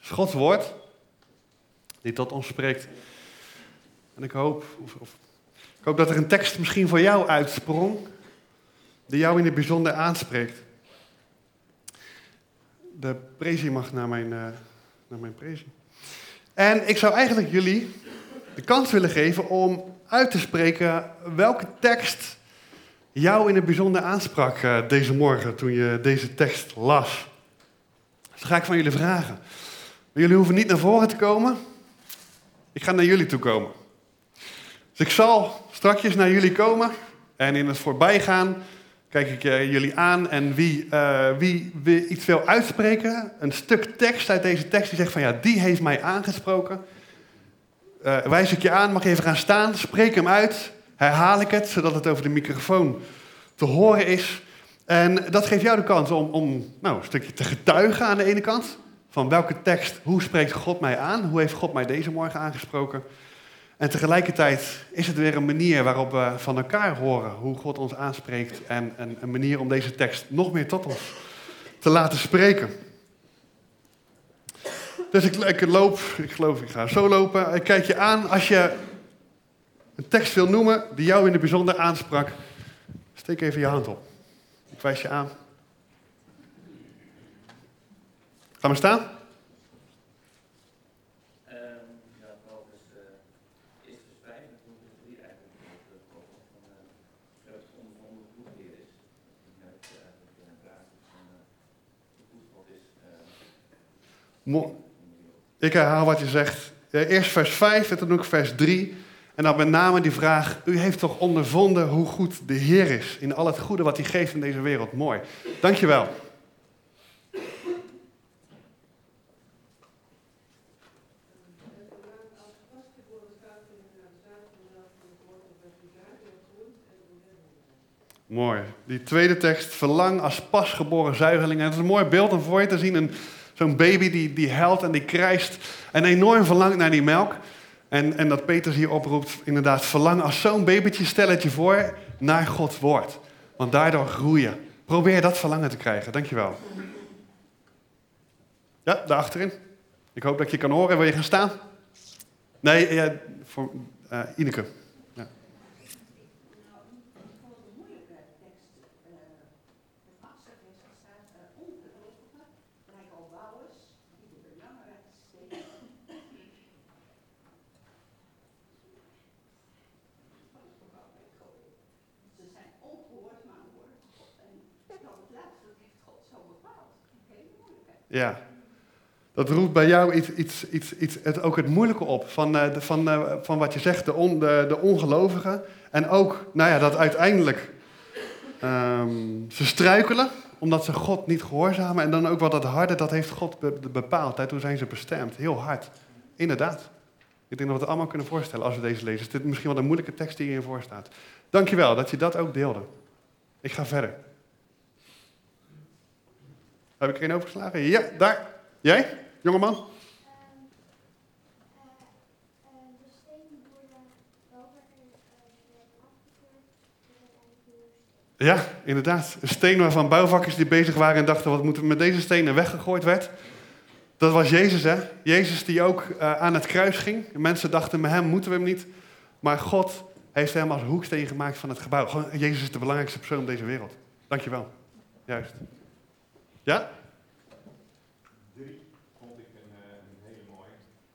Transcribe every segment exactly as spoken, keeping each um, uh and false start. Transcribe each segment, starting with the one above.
is Gods woord die tot ons spreekt. En ik hoop, of, of, ik hoop dat er een tekst misschien voor jou uitsprong, die jou in het bijzonder aanspreekt. De prezie mag naar mijn, uh, naar mijn prezie. En ik zou eigenlijk jullie de kans willen geven om uit te spreken welke tekst jou in het bijzonder aansprak uh, deze morgen toen je deze tekst las. Dus dan ga ik van jullie vragen. Maar jullie hoeven niet naar voren te komen. Ik ga naar jullie toe komen. Dus ik zal strakjes naar jullie komen en in het voorbijgaan kijk ik uh, jullie aan en wie, uh, wie, wie iets wil uitspreken, een stuk tekst uit deze tekst die zegt van ja, die heeft mij aangesproken. Uh, wijs ik je aan, mag je even gaan staan, spreek hem uit, herhaal ik het, zodat het over de microfoon te horen is. En dat geeft jou de kans om, om nou, een stukje te getuigen aan de ene kant, van welke tekst, hoe spreekt God mij aan, hoe heeft God mij deze morgen aangesproken. En tegelijkertijd is het weer een manier waarop we van elkaar horen hoe God ons aanspreekt en een, een manier om deze tekst nog meer tot ons te laten spreken. Dus ik, ik loop, ik geloof ik ga zo lopen. Ik kijk je aan. Als je een tekst wil noemen die jou in het bijzonder aansprak, steek even je hand op. Ik wijs je aan. Ga maar staan. Ik herhaal wat je zegt. Eerst vers vijf en dan ook vers drie. En dan met name die vraag, u heeft toch ondervonden hoe goed de Heer is in al het goede wat hij geeft in deze wereld. Mooi. Dankjewel. Mooi. Die tweede tekst, verlang als pasgeboren zuigeling. En het is een mooi beeld om voor je te zien, een zo'n baby die, die huilt en die krijst en enorm verlangt naar die melk. En, en dat Petrus hier oproept, inderdaad, verlang als zo'n babytje, stel het je voor, naar Gods woord. Want daardoor groeien. Probeer dat verlangen te krijgen. Dankjewel. Ja, daar achterin. Ik hoop dat ik je kan horen. Wil je gaan staan? Nee, ja, voor uh, Ineke. Ja. Ja, dat roept bij jou iets, iets, iets, iets, het, ook het moeilijke op van, uh, de, van, uh, van wat je zegt, de, on, de, de ongelovigen. En ook, nou ja, dat uiteindelijk um, ze struikelen, omdat ze God niet gehoorzamen. En dan ook wat dat harde, dat heeft God be, bepaald. Hè? Toen zijn ze bestemd, heel hard. Inderdaad. Ik denk dat we het allemaal kunnen voorstellen als we deze lezen. Is dit misschien wel een moeilijke tekst die hierin voor staat. Dankjewel dat je dat ook deelde. Ik ga verder. Heb ik er een overgeslagen? Ja, daar. Jij, jongeman? Um, uh, uh, de stenen worden bouwvakkers uh, afgekeurd. Ja, inderdaad. Een steen waarvan bouwvakkers die bezig waren en dachten, wat moeten we met deze stenen weggegooid werd. Dat was Jezus, hè? Jezus die ook uh, aan het kruis ging. Mensen dachten, met hem moeten we hem niet. Maar God heeft hem als hoeksteen gemaakt van het gebouw. Gewoon, Jezus is de belangrijkste persoon op deze wereld. Dankjewel. Juist. Ja? Drie vond ik een, een hele mooie.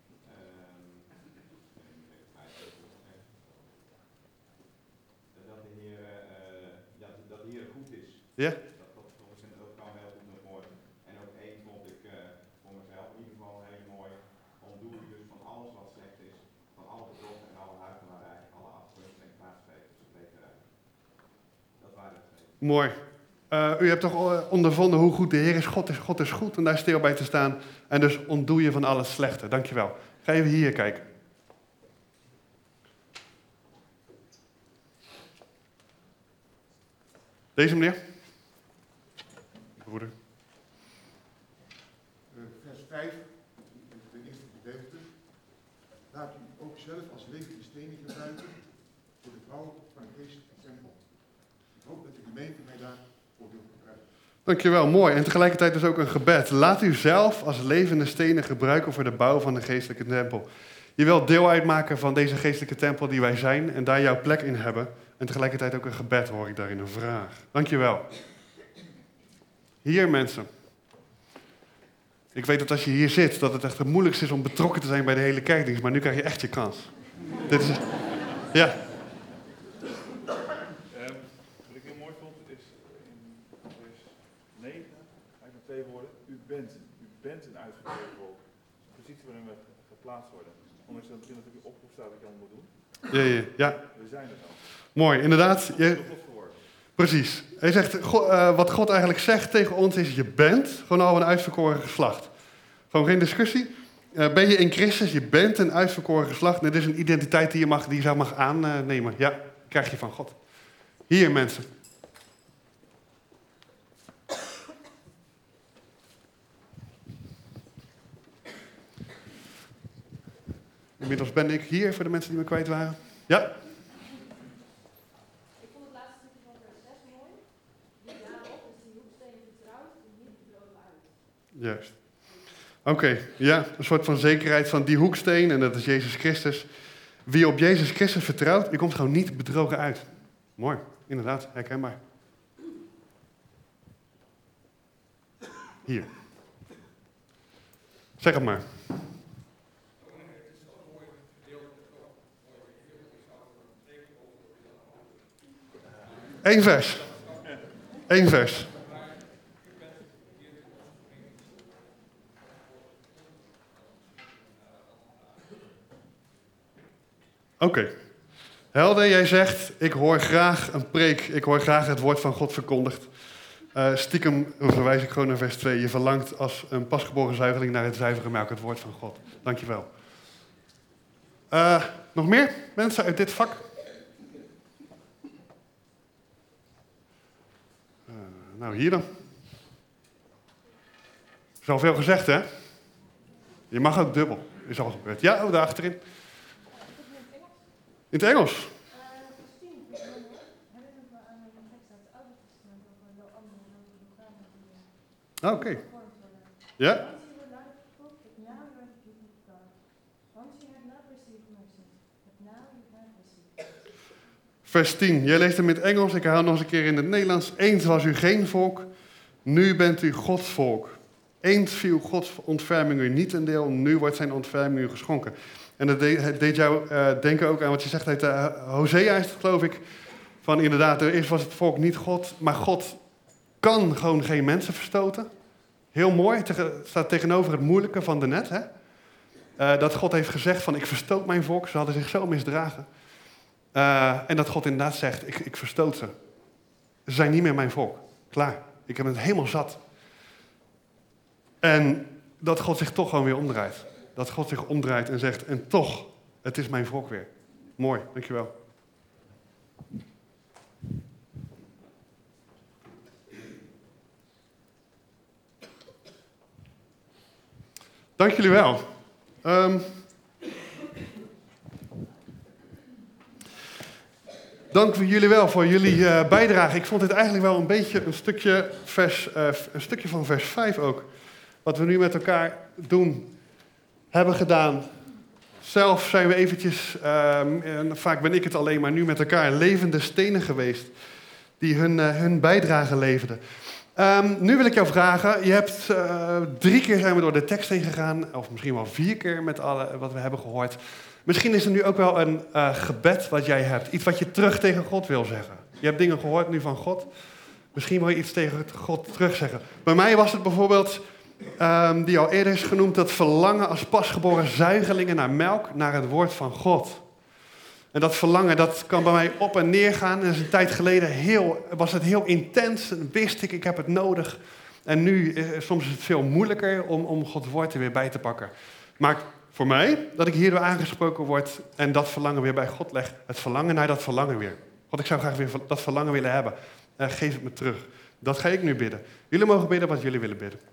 Uh, dat de Heer, uh, ja, dat de Heer goed is. Ja? Dat, dat, dat kan heel goed naar voren. En ook één vond ik uh, voor mezelf in ieder geval heel mooi. Ontdoe je dus van alles wat slecht is. Van alle bedrog en alle huichelarij, alle afgunst en kwaadsprekers. Dat waren het twee. Mooi. Uh, u hebt toch ondervonden hoe goed de Heer is. God is. God is goed om daar stil bij te staan. En dus ontdoe je van alles slechte. Dankjewel. Ga even hier kijken. Deze meneer. Broeder. Uh, vers vijf, de eerste gedeelte. Laat u ook zelf als levende stenen gebruiken voor de bouw van de geestelijke tempel. Ik hoop dat de gemeente mij daar voor wil gebruiken. Dankjewel, mooi. En tegelijkertijd dus ook een gebed. Laat u zelf als levende stenen gebruiken voor de bouw van de geestelijke tempel. Je wilt deel uitmaken van deze geestelijke tempel die wij zijn en daar jouw plek in hebben. En tegelijkertijd ook een gebed hoor ik daarin, een vraag. Dankjewel. Hier mensen. Ik weet dat als je hier zit, dat het echt het moeilijkste is om betrokken te zijn bij de hele kerkdienst. Maar nu krijg je echt je kans. Dit is... Ja. Um, wat ik heel mooi vond is in vers negen, eigenlijk met twee woorden. U bent, u bent een uitgekozen volk. De positie waarin we geplaatst worden. Ondanks dat het begin natuurlijk oproep staat dat je allemaal moet doen. Ja, ja, ja. We zijn er al. Mooi, inderdaad. Je... God Precies. Hij zegt, God, uh, wat God eigenlijk zegt tegen ons is, je bent gewoon al een uitverkoren geslacht. Gewoon geen discussie. Uh, ben je in Christus, je bent een uitverkoren geslacht. Dit is een identiteit die je, mag, die je zou mag aannemen. Ja, krijg je van God. Hier mensen. Inmiddels ben ik hier voor de mensen die me kwijt waren. Ja? Ik vond het laatste stukje van vers zes mooi. Die daarop is die hoeksteen vertrouwd en niet bedrogen uit. Juist. Oké, okay, ja, een soort van zekerheid van die hoeksteen, en dat is Jezus Christus. Wie op Jezus Christus vertrouwt, die komt gewoon niet bedrogen uit. Mooi, inderdaad, herkenbaar. Hier. Zeg het maar. Eén vers. Eén vers. Oké. Okay. Helder, jij zegt, ik hoor graag een preek, ik hoor graag het woord van God verkondigd. Uh, stiekem verwijs ik gewoon naar vers twee. Je verlangt als een pasgeboren zuigeling naar het zuivere melk, het woord van God. Dankjewel. Uh, nog meer mensen uit dit vak? Uh, nou, hier dan. Is al veel gezegd, hè? Je mag ook dubbel. Is al gebeurd. Ja, oh, daar achterin. In het Engels? Ah, oké. Okay. Ja? Vers tien. Jij leest hem in het Engels, ik herhaal nog eens een keer in het Nederlands. Eens was u geen volk, nu bent u Gods volk. Eens viel Gods ontferming u niet een deel, nu wordt zijn ontferming u geschonken. En dat deed, deed jou uh, denken ook aan wat je zegt uit uh, Hosea, is het, geloof ik. Van inderdaad, eerst was het volk niet God, maar God kan gewoon geen mensen verstoten. Heel mooi, het staat tegenover het moeilijke van de net. Hè? Uh, dat God heeft gezegd van ik verstoot mijn volk, ze hadden zich zo misdragen. Uh, en dat God inderdaad zegt, ik, ik verstoot ze. Ze zijn niet meer mijn volk. Klaar, ik heb het helemaal zat. En dat God zich toch gewoon weer omdraait. Dat God zich omdraait en zegt, en toch, het is mijn volk weer. Mooi, dankjewel. Dank jullie wel. Um, dank jullie wel voor jullie uh, bijdrage. Ik vond dit eigenlijk wel een beetje een stukje, vers, uh, een stukje van vers vijf ook. Wat we nu met elkaar doen, hebben gedaan. Zelf zijn we eventjes, uh, en vaak ben ik het alleen, maar nu met elkaar levende stenen geweest. Die hun, uh, hun bijdrage leverden. Um, nu wil ik jou vragen, je hebt uh, drie keer zijn we door de tekst heen gegaan, of misschien wel vier keer met alle, wat we hebben gehoord. Misschien is er nu ook wel een uh, gebed wat jij hebt, iets wat je terug tegen God wil zeggen. Je hebt dingen gehoord nu van God, misschien wil je iets tegen God terugzeggen. Bij mij was het bijvoorbeeld, um, die al eerder is genoemd, dat verlangen als pasgeboren zuigelingen naar melk, naar het woord van God. En dat verlangen, dat kan bij mij op en neer gaan. En dat is een tijd geleden heel, was het heel intens. En wist ik, ik heb het nodig. En nu, eh, soms is het veel moeilijker om, om Gods woord er weer bij te pakken. Maar voor mij, dat ik hierdoor aangesproken word en dat verlangen weer bij God leg. Het verlangen naar dat verlangen weer. God, ik zou graag weer dat verlangen willen hebben. Uh, geef het me terug. Dat ga ik nu bidden. Jullie mogen bidden wat jullie willen bidden.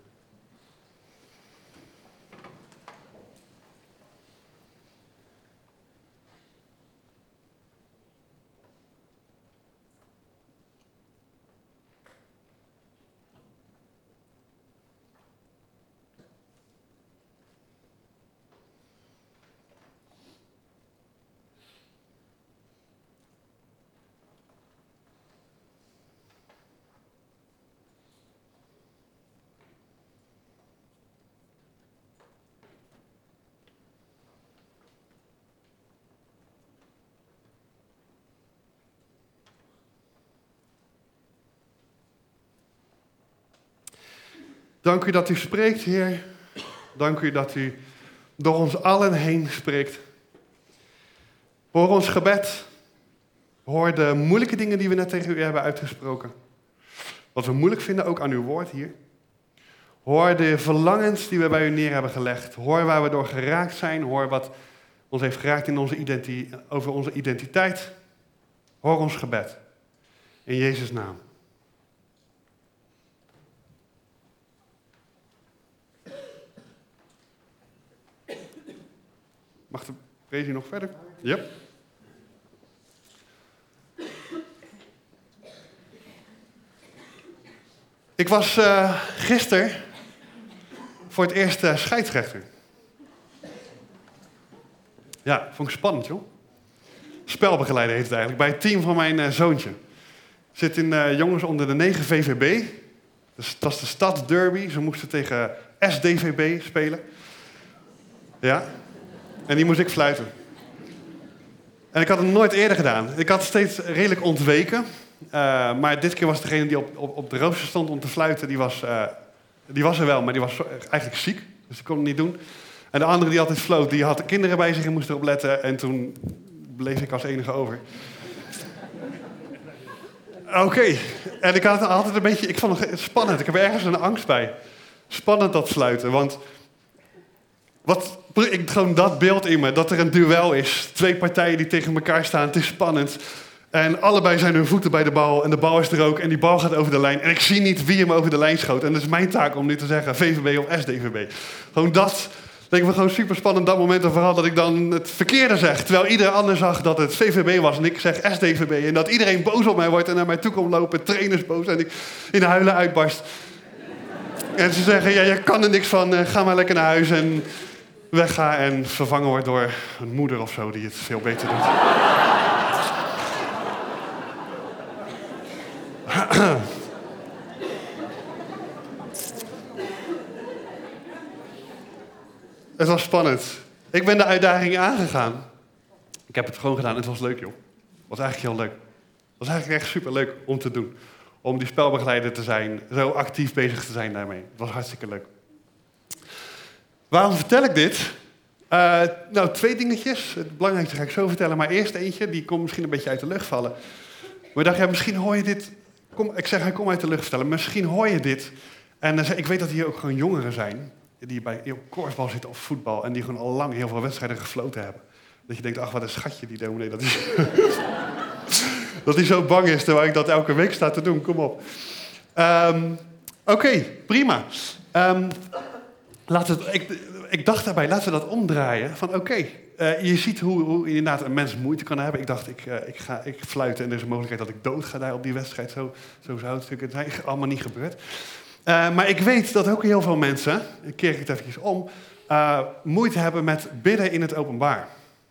Dank u dat u spreekt, Heer. Dank u dat u door ons allen heen spreekt. Hoor ons gebed. Hoor de moeilijke dingen die we net tegen u hebben uitgesproken. Wat we moeilijk vinden, ook aan uw woord hier. Hoor de verlangens die we bij u neer hebben gelegd. Hoor waar we door geraakt zijn. Hoor wat ons heeft geraakt in onze identi- over onze identiteit. Hoor ons gebed. In Jezus' naam. Mag de presie nog verder? Ja. Ik was uh, gisteren voor het eerst uh, scheidsrechter. Ja, vond ik spannend, joh. Spelbegeleider heet het eigenlijk, bij het team van mijn uh, zoontje. Zit in uh, jongens onder de negen V V B. Dus dat is de stadsderby. Ze moesten tegen S D V B spelen. Ja. En die moest ik fluiten. En ik had het nooit eerder gedaan. Ik had steeds redelijk ontweken. Uh, maar dit keer was degene die op, op, op de rooster stond om te fluiten, die was, uh, die was er wel, maar die was eigenlijk ziek. Dus die kon het niet doen. En de andere die altijd floot, die had kinderen bij zich en moest erop letten. En toen bleef ik als enige over. Oké. Okay. En ik had het altijd een beetje, ik vond het spannend. Ik heb ergens een angst bij. Spannend dat fluiten, want wat, ik gewoon dat beeld in me, dat er een duel is. Twee partijen die tegen elkaar staan, het is spannend. En allebei zijn hun voeten bij de bal en de bal is er ook en die bal gaat over de lijn. En ik zie niet wie hem over de lijn schoot. En dat is mijn taak om nu te zeggen V V B of S D V B. Gewoon dat, denk ik me gewoon super spannend dat moment. En vooral dat ik dan het verkeerde zeg. Terwijl iedereen ander zag dat het V V B was en ik zeg S D V B. En dat iedereen boos op mij wordt en naar mij toe komt lopen. Trainers boos en ik in huilen uitbarst. En ze zeggen, ja, je kan er niks van. Ga maar lekker naar huis en wegga en vervangen wordt door een moeder of zo die het veel beter doet. Het was spannend. Ik ben de uitdaging aangegaan. Ik heb het gewoon gedaan. Het was leuk, joh. Het was eigenlijk heel leuk. Het was eigenlijk echt superleuk om te doen. Om die spelbegeleider te zijn. Zo actief bezig te zijn daarmee. Het was hartstikke leuk. Waarom vertel ik dit? Uh, nou, twee dingetjes. Het belangrijkste ga ik zo vertellen. Maar eerst eentje, die komt misschien een beetje uit de lucht vallen. Maar ik dacht, ja, misschien hoor je dit. Kom, ik zeg, hij kom uit de lucht vertellen. Misschien hoor je dit. En uh, ik weet dat hier ook gewoon jongeren zijn. Die bij op korfbal zitten of voetbal. En die gewoon al lang heel veel wedstrijden gefloten hebben. Dat je denkt, ach, wat een schatje die dominee dat is. Dat hij zo bang is, terwijl ik dat elke week sta te doen. Kom op. Um, Oké, okay, prima. Um, laten we, ik, ik dacht daarbij, laten we dat omdraaien. Van oké, okay, uh, je ziet hoe, hoe inderdaad een mens moeite kan hebben. Ik dacht, ik, uh, ik ga ik fluiten en er is een mogelijkheid dat ik dood ga daar op die wedstrijd. Zo, zo zou het natuurlijk zijn. Allemaal niet gebeurd. Uh, maar ik weet dat ook heel veel mensen, ik keer het eventjes om, uh, moeite hebben met bidden in het openbaar.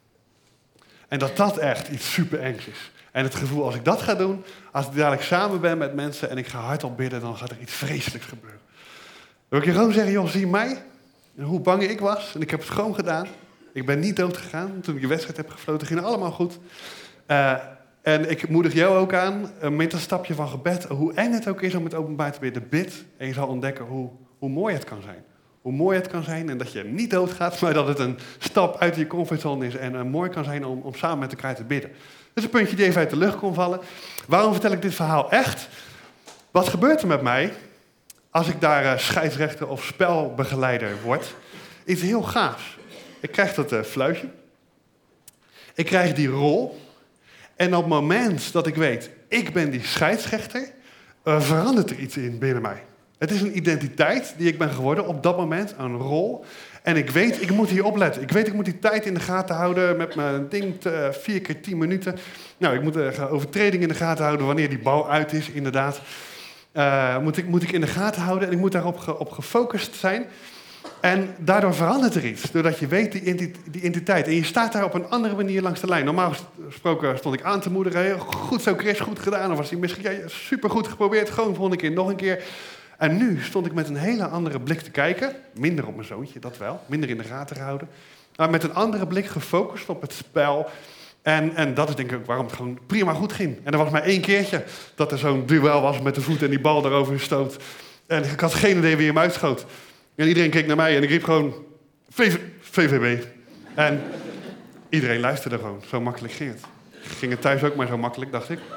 En dat dat echt iets super engs is. En het gevoel, als ik dat ga doen, als ik dadelijk samen ben met mensen en ik ga hardop bidden, dan gaat er iets vreselijks gebeuren. Dan wil ik je gewoon zeggen, joh, zie mij, en hoe bang ik was. En ik heb het gewoon gedaan. Ik ben niet dood gegaan. Toen ik die wedstrijd heb gefloten, ging het allemaal goed. Uh, en ik moedig jou ook aan, uh, met een stapje van gebed, hoe eng het ook is om het openbaar te bidden, bid. En je zal ontdekken hoe, hoe mooi het kan zijn. Hoe mooi het kan zijn en dat je niet doodgaat, maar dat het een stap uit je comfortzone is en uh, mooi kan zijn om, om samen met elkaar te bidden. Dat is een puntje die even uit de lucht kon vallen. Waarom vertel ik dit verhaal echt? Wat gebeurt er met mij als ik daar uh, scheidsrechter of spelbegeleider word? Iets heel gaafs. Ik krijg dat uh, fluitje. Ik krijg die rol. En op het moment dat ik weet, ik ben die scheidsrechter, uh, verandert er iets in binnen mij. Het is een identiteit die ik ben geworden op dat moment, een rol. En ik weet, ik moet hier opletten. Ik weet, ik moet die tijd in de gaten houden met mijn ding, te, vier keer tien minuten. Nou, ik moet de overtreding in de gaten houden wanneer die bal uit is, inderdaad. Uh, moet, ik, moet ik in de gaten houden en ik moet daarop ge, op gefocust zijn. En daardoor verandert er iets, doordat je weet die, die identiteit. En je staat daar op een andere manier langs de lijn. Normaal gesproken stond ik aan te moedigen. Heel goed zo, Chris, goed gedaan. Of was hij misschien ja, supergoed geprobeerd, gewoon volgende keer, nog een keer. En nu stond ik met een hele andere blik te kijken. Minder op mijn zoontje, dat wel. Minder in de gaten gehouden. Maar met een andere blik gefocust op het spel. En, en dat is denk ik ook waarom het gewoon prima goed ging. En er was maar één keertje dat er zo'n duel was met de voet en die bal erover stoot. En ik had geen idee wie hem uitschoot. En iedereen keek naar mij en ik riep gewoon V V B. En iedereen luisterde gewoon. Zo makkelijk ging het. Ging het thuis ook maar zo makkelijk, dacht ik.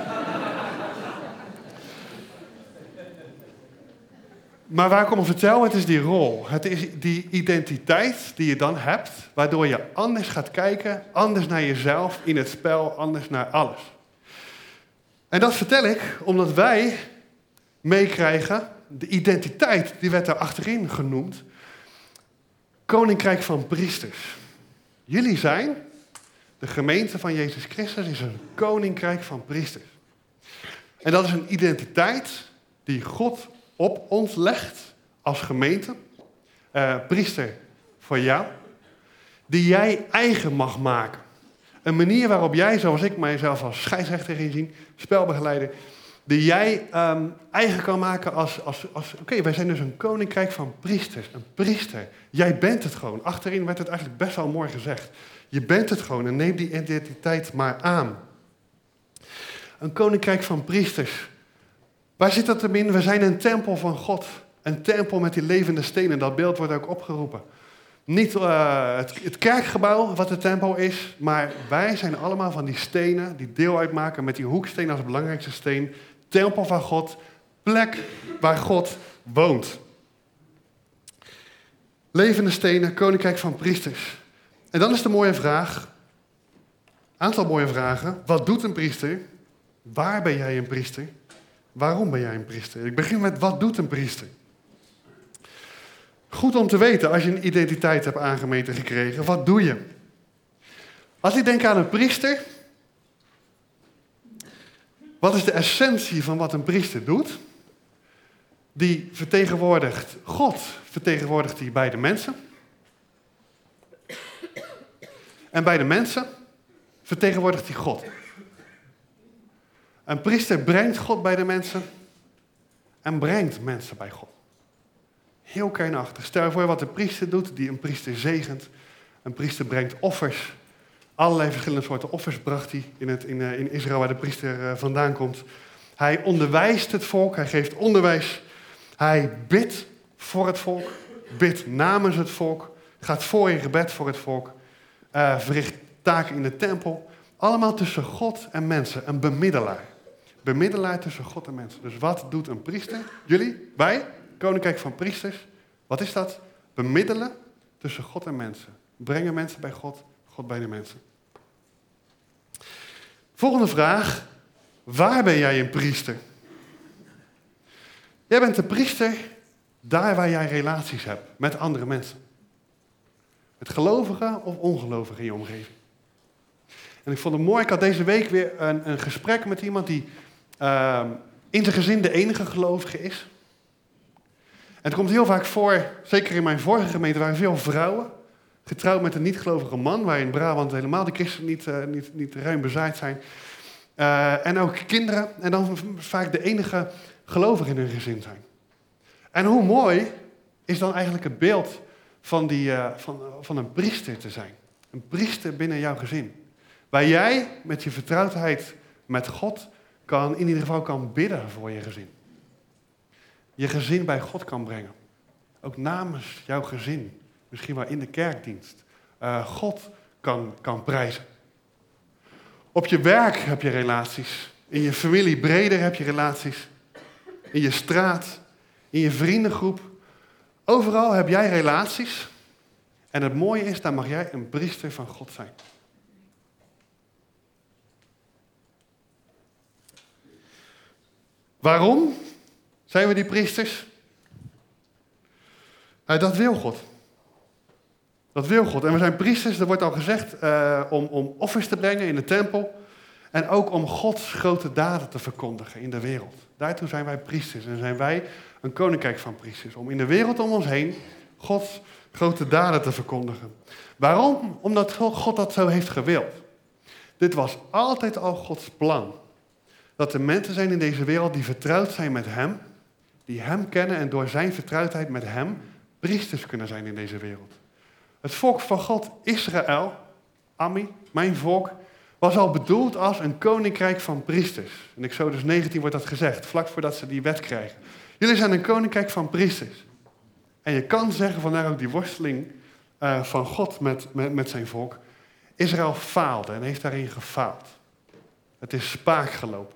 Maar waar ik om vertel, het is die rol. Het is die identiteit die je dan hebt, waardoor je anders gaat kijken, anders naar jezelf in het spel, anders naar alles. En dat vertel ik omdat wij meekrijgen, de identiteit, die werd daar achterin genoemd, Koninkrijk van Priesters. Jullie zijn, de gemeente van Jezus Christus, is een Koninkrijk van Priesters. En dat is een identiteit die God op ons legt als gemeente, uh, priester voor jou, die jij eigen mag maken. Een manier waarop jij, zoals ik mijzelf als scheidsrechter gezien, spelbegeleider, die jij um, eigen kan maken als, als, als oké, okay, wij zijn dus een koninkrijk van priesters, een priester. Jij bent het gewoon. Achterin werd het eigenlijk best wel mooi gezegd. Je bent het gewoon en neem die identiteit maar aan. Een koninkrijk van priesters. Waar zit dat hem in? We zijn een tempel van God. Een tempel met die levende stenen. Dat beeld wordt ook opgeroepen. Niet uh, het, het kerkgebouw wat de tempel is, maar wij zijn allemaal van die stenen die deel uitmaken met die hoeksteen als belangrijkste steen. Tempel van God, plek waar God woont. Levende stenen, koninkrijk van priesters. En dan is de mooie vraag, aantal mooie vragen. Wat doet een priester? Waar ben jij een priester? Waarom ben jij een priester? Ik begin met, wat doet een priester? Goed om te weten, als je een identiteit hebt aangemeten gekregen, wat doe je? Als ik denk aan een priester, wat is de essentie van wat een priester doet? Die vertegenwoordigt God, vertegenwoordigt hij bij de mensen. En bij de mensen vertegenwoordigt hij God. Een priester brengt God bij de mensen en brengt mensen bij God. Heel kernachtig. Stel je voor wat een priester doet, die een priester zegent. Een priester brengt offers. Allerlei verschillende soorten offers bracht hij in, het, in, in Israël, waar de priester vandaan komt. Hij onderwijst het volk, hij geeft onderwijs. Hij bidt voor het volk, bidt namens het volk, gaat voor in gebed voor het volk. Uh, verricht taken in de tempel. Allemaal tussen God en mensen, een bemiddelaar. Bemiddelaar tussen God en mensen. Dus wat doet een priester? Jullie, wij, Koninkrijk van Priesters. Wat is dat? Bemiddelen tussen God en mensen. Brengen mensen bij God, God bij de mensen. Volgende vraag. Waar ben jij een priester? Jij bent een priester daar waar jij relaties hebt met andere mensen. Met gelovigen of ongelovigen in je omgeving. En ik vond het mooi, ik had deze week weer een, een gesprek met iemand die uh, in zijn gezin de enige gelovige is. En het komt heel vaak voor, zeker in mijn vorige gemeente waren veel vrouwen, getrouwd met een niet-gelovige man, waar in Brabant helemaal de christenen niet, uh, niet, niet ruim bezaaid zijn. Uh, en ook kinderen, en dan vaak de enige gelovigen in hun gezin zijn. En hoe mooi is dan eigenlijk het beeld van, die, uh, van, van een priester te zijn. Een priester binnen jouw gezin. Waar jij met je vertrouwdheid met God kan, in ieder geval kan bidden voor je gezin. Je gezin bij God kan brengen. Ook namens jouw gezin. Misschien wel in de kerkdienst. Uh, God kan, kan prijzen. Op je werk heb je relaties. In je familie breder heb je relaties. In je straat. In je vriendengroep. Overal heb jij relaties. En het mooie is, daar mag jij een priester van God zijn. Waarom zijn we die priesters? Uh, dat wil God. Dat wil God. En we zijn priesters, er wordt al gezegd, uh, om, om offers te brengen in de tempel. En ook om Gods grote daden te verkondigen in de wereld. Daartoe zijn wij priesters. En zijn wij een koninkrijk van priesters. Om in de wereld om ons heen Gods grote daden te verkondigen. Waarom? Omdat God dat zo heeft gewild. Dit was altijd al Gods plan. Dat er mensen zijn in deze wereld die vertrouwd zijn met Hem. Die Hem kennen en door zijn vertrouwdheid met Hem priesters kunnen zijn in deze wereld. Het volk van God, Israël, Ammi, mijn volk, was al bedoeld als een koninkrijk van priesters. In Exodus negentien wordt dat gezegd, vlak voordat ze die wet krijgen. Jullie zijn een koninkrijk van priesters. En je kan zeggen, vandaar ook die worsteling uh, van God met, met, met zijn volk. Israël faalde en heeft daarin gefaald. Het is spaak gelopen.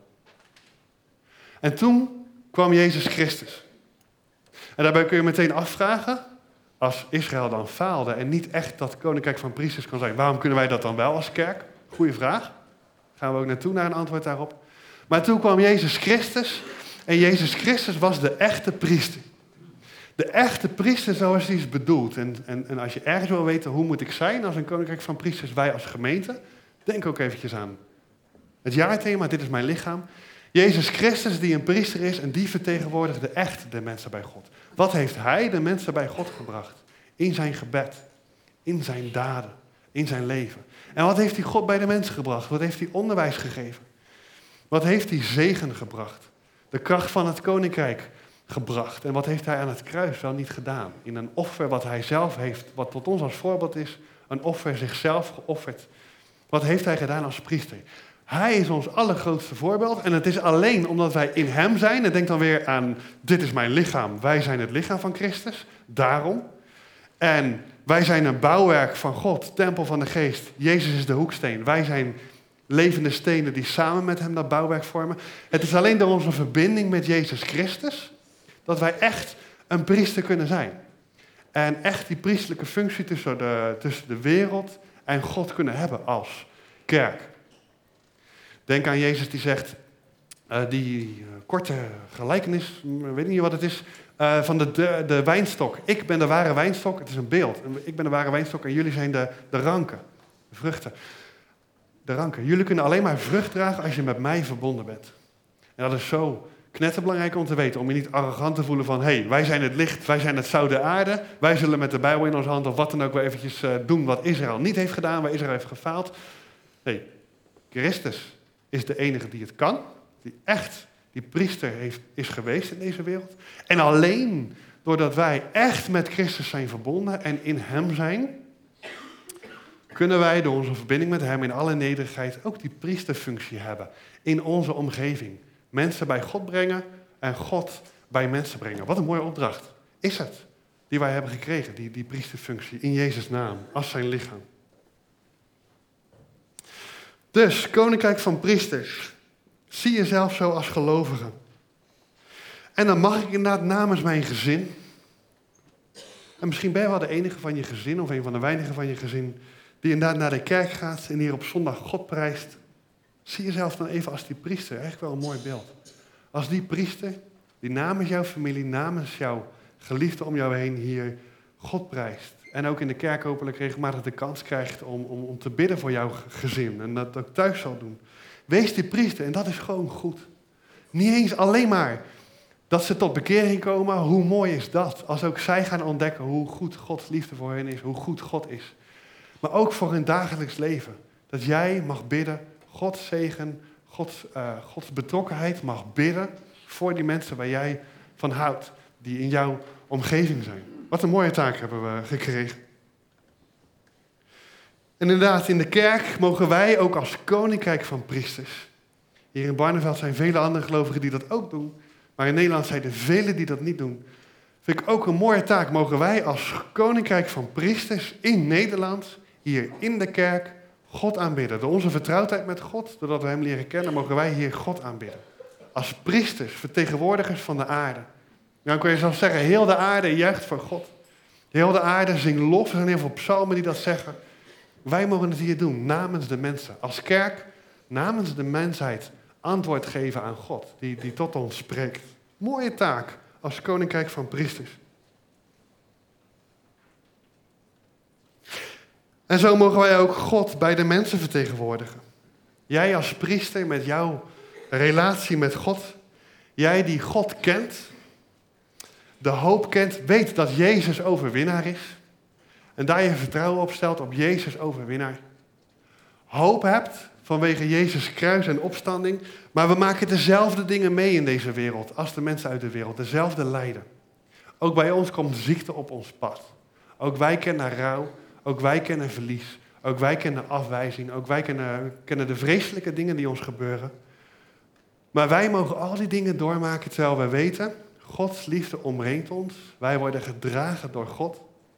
En toen kwam Jezus Christus. En daarbij kun je meteen afvragen, als Israël dan faalde en niet echt dat koninkrijk van priesters kan zijn, waarom kunnen wij dat dan wel als kerk? Goeie vraag. Gaan we ook naartoe naar een antwoord daarop. Maar toen kwam Jezus Christus en Jezus Christus was de echte priester. De echte priester zoals die is bedoeld. En, en, en als je ergens wil weten hoe moet ik zijn als een koninkrijk van priesters, wij als gemeente, denk ook eventjes aan het jaarthema, dit is mijn lichaam. Jezus Christus die een priester is en die vertegenwoordigde echt de mensen bij God. Wat heeft hij de mensen bij God gebracht? In zijn gebed, in zijn daden, in zijn leven. En wat heeft hij God bij de mensen gebracht? Wat heeft hij onderwijs gegeven? Wat heeft hij zegen gebracht? De kracht van het koninkrijk gebracht. En wat heeft hij aan het kruis wel niet gedaan? In een offer wat hij zelf heeft, wat tot ons als voorbeeld is, een offer zichzelf geofferd. Wat heeft hij gedaan als priester? Hij is ons allergrootste voorbeeld en het is alleen omdat wij in hem zijn, en denk dan weer aan, dit is mijn lichaam, wij zijn het lichaam van Christus, daarom. En wij zijn een bouwwerk van God, tempel van de geest, Jezus is de hoeksteen, wij zijn levende stenen die samen met hem dat bouwwerk vormen. Het is alleen door onze verbinding met Jezus Christus dat wij echt een priester kunnen zijn. En echt die priesterlijke functie tussen de, tussen de wereld en God kunnen hebben als kerk. Denk aan Jezus die zegt, uh, die uh, korte gelijkenis, weet niet wat het is, uh, van de, de, de wijnstok. Ik ben de ware wijnstok, het is een beeld. Ik ben de ware wijnstok en jullie zijn de, de ranken, de vruchten. De ranken. Jullie kunnen alleen maar vrucht dragen als je met mij verbonden bent. En dat is zo knetterbelangrijk om te weten, om je niet arrogant te voelen van, hé, hey, wij zijn het licht, wij zijn het zout der aarde, wij zullen met de Bijbel in onze hand of wat dan ook wel eventjes uh, doen wat Israël niet heeft gedaan, waar Israël heeft gefaald. Nee, Christus is de enige die het kan, die echt die priester heeft, is geweest in deze wereld. En alleen doordat wij echt met Christus zijn verbonden en in hem zijn, kunnen wij door onze verbinding met hem in alle nederigheid ook die priesterfunctie hebben in onze omgeving. Mensen bij God brengen en God bij mensen brengen. Wat een mooie opdracht is het die wij hebben gekregen, die, die priesterfunctie in Jezus' naam, als zijn lichaam. Dus, koninkrijk van priesters. Zie jezelf zo als gelovige. En dan mag ik inderdaad namens mijn gezin. En misschien ben je wel de enige van je gezin of een van de weinigen van je gezin die inderdaad naar de kerk gaat en hier op zondag God prijst. Zie jezelf dan even als die priester. Echt wel een mooi beeld. Als die priester die namens jouw familie, namens jouw geliefde om jou heen hier God prijst. En ook in de kerk hopelijk regelmatig de kans krijgt om, om, om te bidden voor jouw gezin. En dat ook thuis zal doen. Wees die priester en dat is gewoon goed. Niet eens alleen maar dat ze tot bekering komen. Hoe mooi is dat? Als ook zij gaan ontdekken hoe goed Gods liefde voor hen is. Hoe goed God is. Maar ook voor hun dagelijks leven. Dat jij mag bidden. Gods zegen, Gods, uh, Gods betrokkenheid mag bidden voor die mensen waar jij van houdt. Die in jouw omgeving zijn. Wat een mooie taak hebben we gekregen. En inderdaad, in de kerk mogen wij ook als koninkrijk van priesters. Hier in Barneveld zijn vele andere gelovigen die dat ook doen. Maar in Nederland zijn er velen die dat niet doen. Vind ik ook een mooie taak. Mogen wij als koninkrijk van priesters in Nederland, hier in de kerk, God aanbidden. Door onze vertrouwdheid met God, doordat we hem leren kennen, mogen wij hier God aanbidden. Als priesters, vertegenwoordigers van de aarde. Dan kun je zelfs zeggen, heel de aarde juicht voor God. Heel de aarde zingt lof. Er zijn heel veel psalmen die dat zeggen. Wij mogen het hier doen, namens de mensen. Als kerk, namens de mensheid, antwoord geven aan God, die, die tot ons spreekt. Mooie taak als koninkrijk van priesters. En zo mogen wij ook God bij de mensen vertegenwoordigen. Jij als priester met jouw relatie met God, jij die God kent, de hoop kent, weet dat Jezus overwinnaar is. En daar je vertrouwen op stelt op Jezus overwinnaar. Hoop hebt vanwege Jezus kruis en opstanding. Maar we maken dezelfde dingen mee in deze wereld als de mensen uit de wereld. Dezelfde lijden. Ook bij ons komt ziekte op ons pad. Ook wij kennen rouw. Ook wij kennen verlies. Ook wij kennen afwijzing. Ook wij kennen, kennen de vreselijke dingen die ons gebeuren. Maar wij mogen al die dingen doormaken terwijl we weten, Gods liefde omringt ons. Wij worden gedragen door God.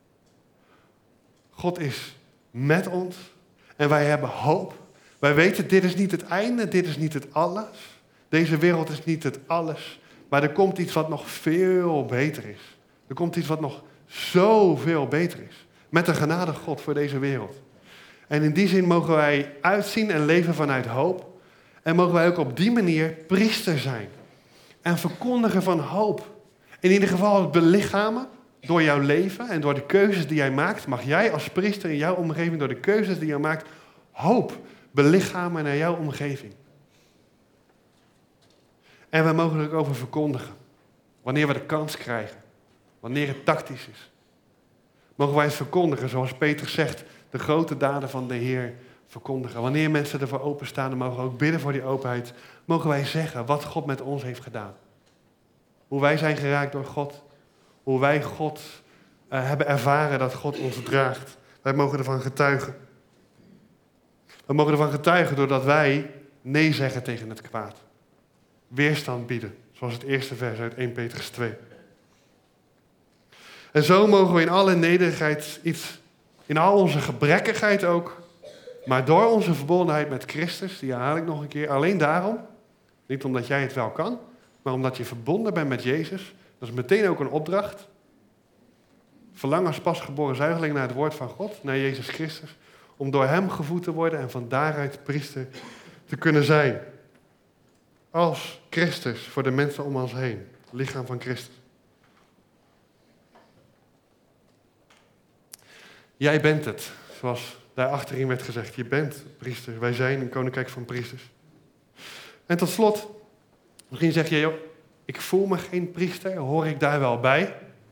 God is met ons. En wij hebben hoop. Wij weten, dit is niet het einde, dit is niet het alles. Deze wereld is niet het alles. Maar er komt iets wat nog veel beter is. Er komt iets wat nog zoveel beter is. Met de genade God voor deze wereld. En in die zin mogen wij uitzien en leven vanuit hoop. En mogen wij ook op die manier priester zijn. En verkondigen van hoop. In ieder geval het belichamen door jouw leven en door de keuzes die jij maakt. Mag jij als priester in jouw omgeving door de keuzes die jij maakt hoop belichamen naar jouw omgeving. En we mogen er ook over verkondigen. Wanneer we de kans krijgen. Wanneer het tactisch is. Mogen wij het verkondigen, zoals Petrus zegt, de grote daden van de Heer verkondigen. Wanneer mensen ervoor openstaan en mogen ook bidden voor die openheid, mogen wij zeggen wat God met ons heeft gedaan. Hoe wij zijn geraakt door God. Hoe wij God uh, hebben ervaren dat God ons draagt. Wij mogen ervan getuigen. We mogen ervan getuigen doordat wij nee zeggen tegen het kwaad. Weerstand bieden, zoals het eerste vers uit eerste Petrus twee. En zo mogen we in alle nederigheid iets, in al onze gebrekkigheid ook, maar door onze verbondenheid met Christus, die herhaal ik nog een keer, alleen daarom, niet omdat jij het wel kan, maar omdat je verbonden bent met Jezus, dat is meteen ook een opdracht. Verlang als pasgeboren zuigeling naar het woord van God, naar Jezus Christus, om door hem gevoed te worden en van daaruit priester te kunnen zijn. Als Christus voor de mensen om ons heen, het lichaam van Christus. Jij bent het, zoals daar achterin werd gezegd. Je bent priester. Wij zijn een koninkrijk van priesters. En tot slot, misschien zeg je, joh, ik voel me geen priester, hoor ik daar wel bij?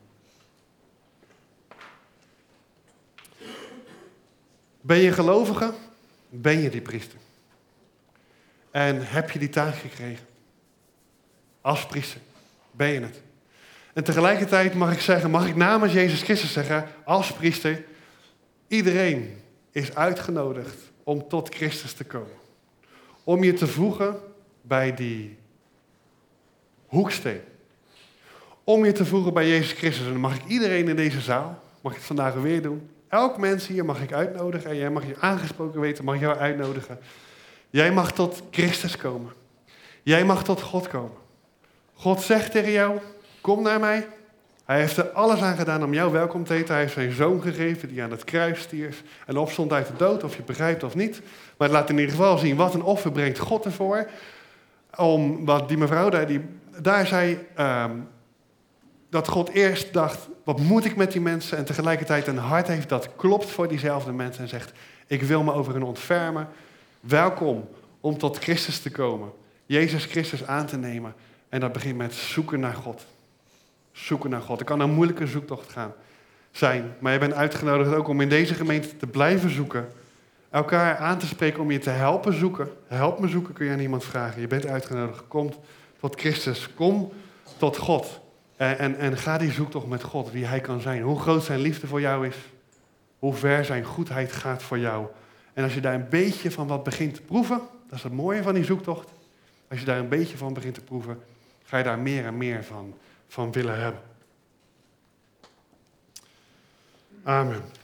Ben je gelovige? Ben je die priester? En heb je die taak gekregen? Als priester, ben je het? En tegelijkertijd mag ik zeggen, mag ik namens Jezus Christus zeggen, als priester, iedereen is uitgenodigd om tot Christus te komen. Om je te voegen bij die hoeksteen. Om je te voegen bij Jezus Christus. En dan mag ik iedereen in deze zaal, mag ik het vandaag weer doen. Elk mens hier mag ik uitnodigen. En jij mag je aangesproken weten, mag ik jou uitnodigen. Jij mag tot Christus komen. Jij mag tot God komen. God zegt tegen jou, kom naar mij. Hij heeft er alles aan gedaan om jou welkom te heten. Hij heeft zijn zoon gegeven die aan het kruis stierf en opstond uit de dood, of je het begrijpt of niet. Maar het laat in ieder geval zien wat een offer brengt God ervoor. Om wat die mevrouw daar, die, daar zei, um, dat God eerst dacht, wat moet ik met die mensen? En tegelijkertijd een hart heeft dat klopt voor diezelfde mensen en zegt, ik wil me over hen ontfermen. Welkom om tot Christus te komen. Jezus Christus aan te nemen. En dat begint met zoeken naar God. Zoeken naar God. Het kan een moeilijke zoektocht gaan zijn. Maar je bent uitgenodigd ook om in deze gemeente te blijven zoeken. Elkaar aan te spreken om je te helpen zoeken. Help me zoeken kun je aan iemand vragen. Je bent uitgenodigd. Kom tot Christus. Kom tot God. En, en, en ga die zoektocht met God. Wie hij kan zijn. Hoe groot zijn liefde voor jou is. Hoe ver zijn goedheid gaat voor jou. En als je daar een beetje van wat begint te proeven. Dat is het mooie van die zoektocht. Als je daar een beetje van begint te proeven. Ga je daar meer en meer van, van willen hebben. Amen.